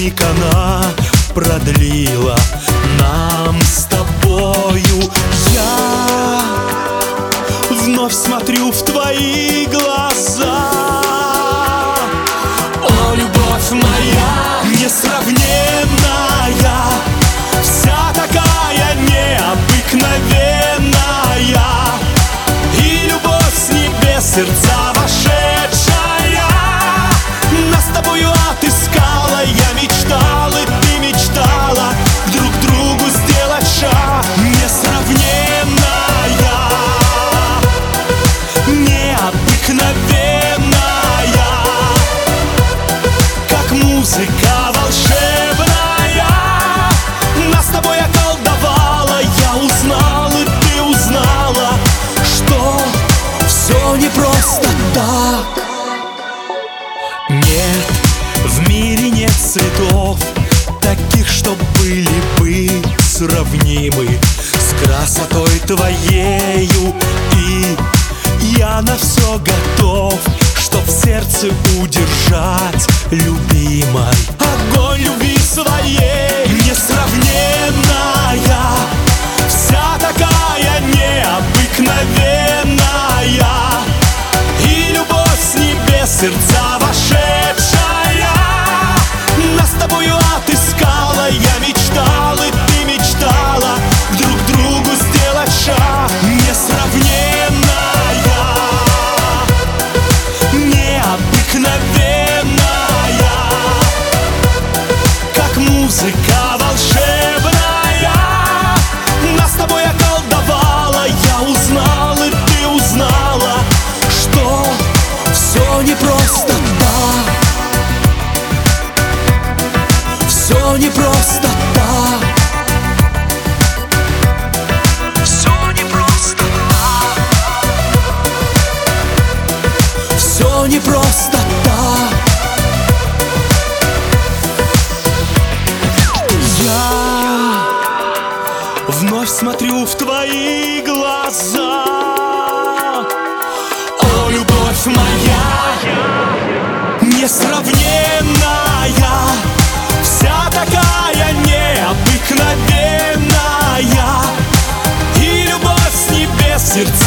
миг она продлила нам с тобою. Я вновь смотрю в твои глаза. О, любовь моя несравненная, вся такая необыкновенная, и любовь с небес сердца вошедшая нас с тобою отыскала. Я мечтал, и ты мечтала друг другу сделать шаг. Несравненная, необыкновенная, как музыка волшебная, нас с тобой околдовала. Я узнал, и ты узнала, что все не просто так. Нет, в мире нет цветов таких, что были бы сравнимы с красотой твоею. И я на все готов, чтоб в сердце удержать, любимой, огонь любви своей. Несравненная, вся такая необыкновенная, и любовь с небес сердца вошедшая нас с тобою отыскала. Я мечтал, и ты мечтала друг другу сделать шаг. Несравненная, необыкновенная, как музыка волшебная, нас с тобой околдовала. Я узнал, и ты узнала, что все не просто так. Все не просто так. Все не просто так. Все не просто так. Я вновь смотрю в твои глаза. О, любовь моя несравненная, вся такая необыкновенная, и любовь с небес сердца